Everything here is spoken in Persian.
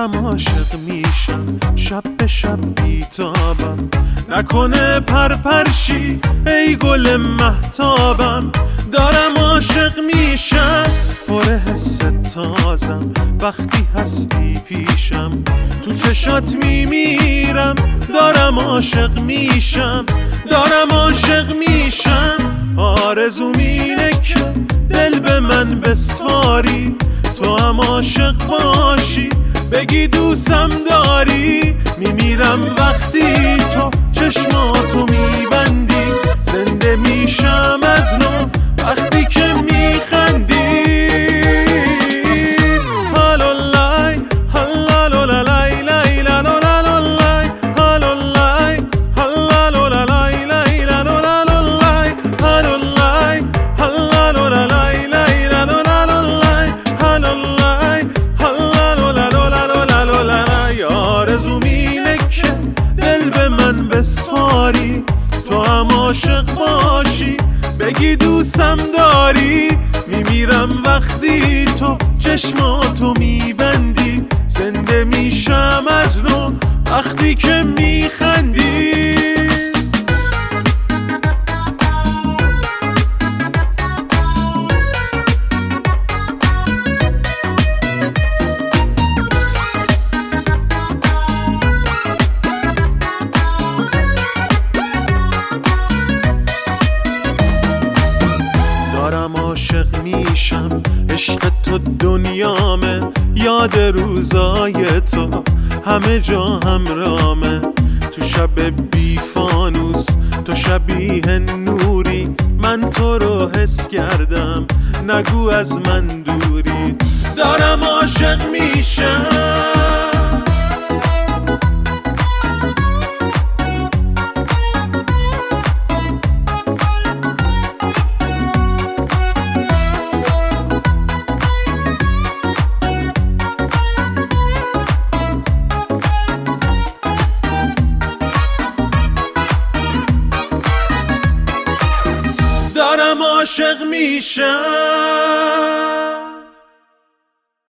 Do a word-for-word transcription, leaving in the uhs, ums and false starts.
دارم عاشق میشم، شب به شب بیتابم، نکنه پرپرشی ای گل مهتابم. دارم عاشق میشم، پر حس تازم، وقتی هستی پیشم تو چشات میمیرم. دارم عاشق میشم، دارم عاشق میشم. آرزوم اینه که دل به من بسپاری، تو هم عاشق باشی، بگی دوستم داری. میمیرم وقتی تو چشماتو میبندی، زنده میشم از نو وقتی که میخندی. هالولای هالالولای لای لالولای هالولای هالالولای لای لالولای هالولای هالالولای لای لالولای هالولای هالالولای. آرزوم اینه که دل به من بسپاری، تو هم عاشق باشی، بگی دوستم داری. میمیرم وقتی تو چشماتو میبندی، زنده میشم از نو وقتی که میخندی. دارم عاشق میشم، عشق تو دنیامه، یاد روزای تو همه جا همرامه. تو شب بی فانوس تو شبیه نوری، من تو رو حس کردم، نگو از من دوری. دارم عاشق میشم، دارم عاشق میشم.